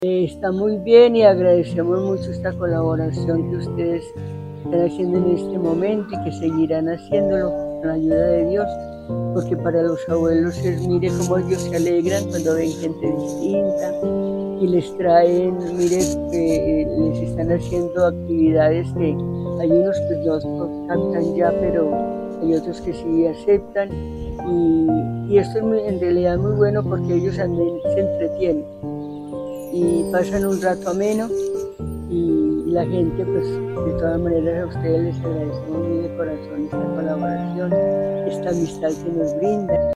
Está muy bien y agradecemos mucho esta colaboración que ustedes están haciendo en este momento y que seguirán haciéndolo con la ayuda de Dios, porque para los abuelos es, mire cómo ellos se alegran cuando ven gente distinta y les traen, mire, les están haciendo actividades que hay unos que no cantan ya, pero hay otros que sí aceptan y esto es en realidad muy bueno porque ellos también se entretienen y pasan un rato ameno y la gente, pues de todas maneras a ustedes les agradecemos muy de corazón esta colaboración, esta amistad que nos brinda.